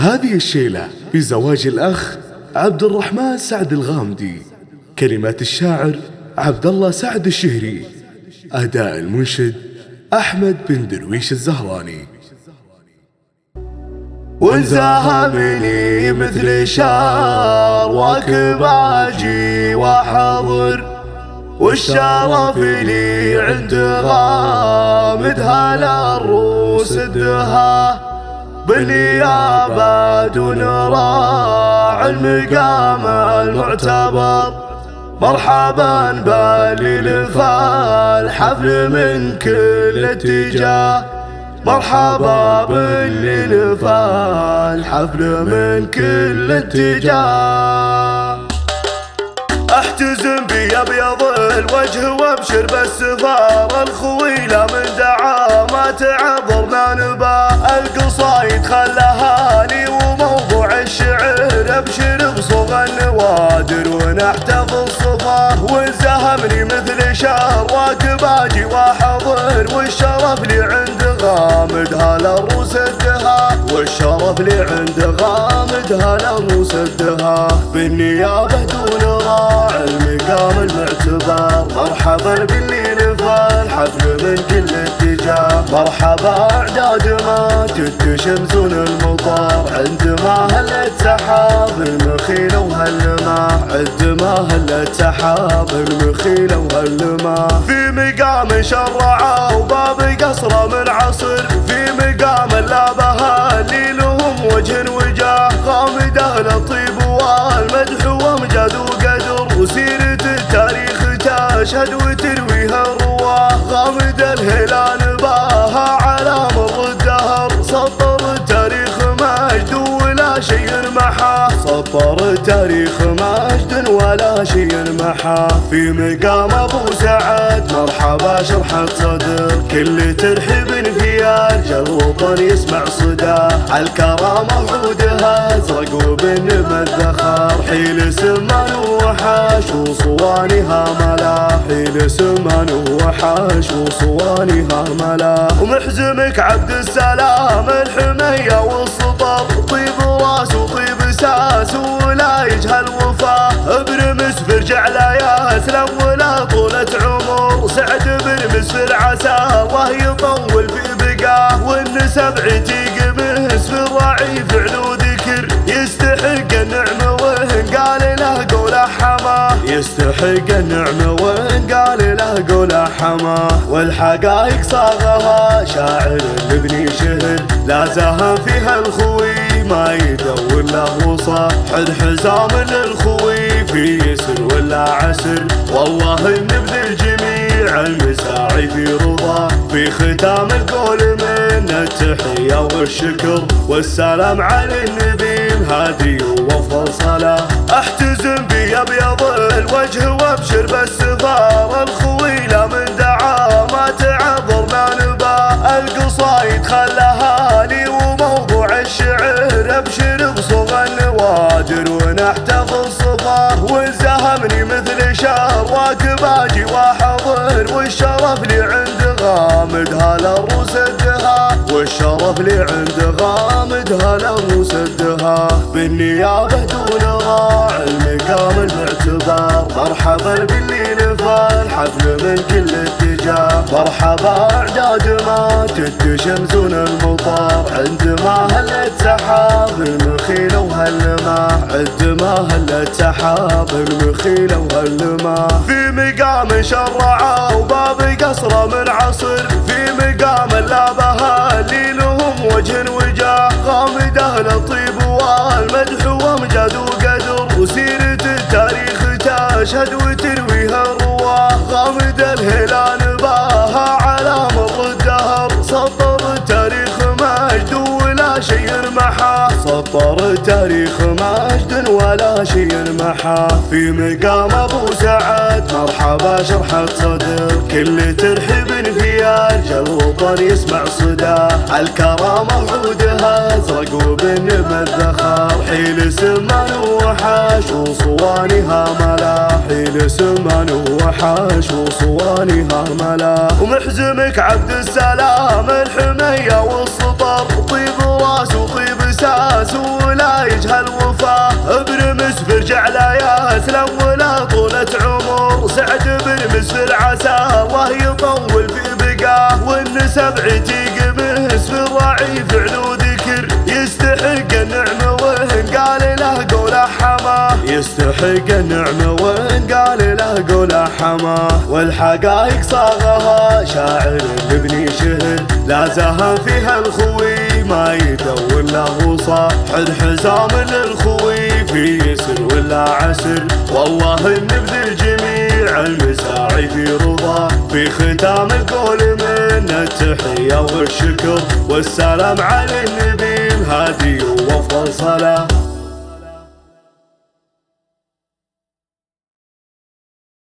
هذه الشيلة بزواج الأخ عبد الرحمن سعد الغامدي. كلمات الشاعر عبد الله سعد الشهري. أداء المنشد أحمد بن درويش الزهراني. وانزاهمني مثل شار وكباجي وحضر، والشرف لي عند غامد هالعروس الدها، بالنيابة دون راعي المقام المعتبر. مرحبا باللي لفى الحفل من كل اتجاه، مرحبا باللي لفى الحفل من كل اتجاه. احتزم بأبيض الوجه وابشر بالسفارة الخويلة، من دعا ما تعذرنا نبا. القصايد خلها لي وموضوع الشعر، ابشر بصغى النوادر ونحتفظ صفاه. وانزهمني مثل شهر وكباجي وحضر، والشرف لي عند غامد هالعروس الدها، والشرف لي عند غامد هالعروس الدها. بالنيابة دون راعي المقام المعتبر، مرحبا باللي لفى الحفل من كل اتجاه. مرحبا اعداد ما تتشمسون المطر، عندما هلت سحاب المخيلة وهاللماح، عندما هلت سحاب المخيلة وهاللماح. في مقام شرعة وباب قصره من عصر، في مقام لا بها اللي لهم وجه وجاه. غامده للطيب والمدح وامجاد وقدر، وسيرة التاريخ تشهد وترويها الرواه. غامد الهلال باها على مر الدهر، سطر التاريخ مجد ولا شيء محاه، سطر التاريخ مجد ولا شيء محاه. في مقام ابو سعد مرحبا شرحة صدر، كل ترحيب في ارجل الوطن يسمع صداه. عالكرامة وعودها ازرق وبالنبى الذخر، حيل سمان وحاش وصوانها ملا، حيل سمان وحاش وصوانها ملا. ومحزمك عبد السلام الحمية والسطر، طيب راس وطيب ساس ولا يجهل وفاه. برمس فرجع لا يسلم ولا طولة عمر، سعد بن مسفر عسى الله يطول في بقاه. والنسب عتيق مس في الراعي فعل وذكر، يستحق النعمة وإن قال له قوله حماه، يستحق النعمة وإن قال له قوله حماه. والحقائق صاغها شاعر لبني شهر، لا زهم فيها الخوي ما يدور له وصاه. حد حزام للخوي في يسر ولا عسر، والله النبذ الجميع المساعي في رضاه. في ختام القول من التحية والشكر، والسلام على النبي الهادي وافضل صلاة. احتزم بأبيض الوجه وابشر بالسفارة الخويلة، من دعا ما تعذرنا نبا. القصايد خلها لي وموضوع الشعر، ابشر بصغى النوادر ونحتفظ صفاه. وانزهمني مثل شهر وكباجي وحضر، والشرف لي عند غامد هالعروس الدها، والشرف لي عند غامد هالعروس الدها. بالنيابة دون راعي المقام المعتبر، مرحبا باللي لفى الحفل من كل اتجاه. مرحبا اعداد ما تتشمسون المطر، عندما هلت سحاب المخيلة وهاللماح، عندما هلت سحاب المخيلة وهاللماح. في مقام شرعة وباب قصره من عصر، في مقام لا بها اللي لهم وجه وجاه. غامده للطيب والمدح وامجاد وقدر، وسيرة التاريخ تشهد وترويها الرواه. غامد الهلال باها على مر الدهر، سطر التاريخ مجد ولا شيء محاه، سطر التاريخ مجد ولا شيء محاه. في مقام ابو سعد مرحبا شرحة صدر، كل ترحيب في ارجل الوطن يسمع صداه. عالكرامة وعودها ازرق وبالنبى الذخر، حيل سمان وحاش وصوانها ملا، حيل سمان وحاش وصوانها ملا. ومحزمك عبد السلام الحمية والسطر، طيب راس وطيب ساس مسفر جعله يسلم ولا طولة عمر. سعد بن مسفر عسى الله يطول في بقاه، والنسب عتيق مسفر راعي فعل وذكر. يستحق النعمة وإن قال له قوله حماه، يستحق النعمة وإن قال له قوله حماه. والحقائق صاغها شاعر يبني شهر، لا زهم فيها الخوي ما يدور له صاح. الحزام للخوي في يسر ولا عسر، والله نبذل جميع المساعي في رضاه. في ختام القول منا التحية والشكر، والسلام على النبي الهادي وافضل صلاة.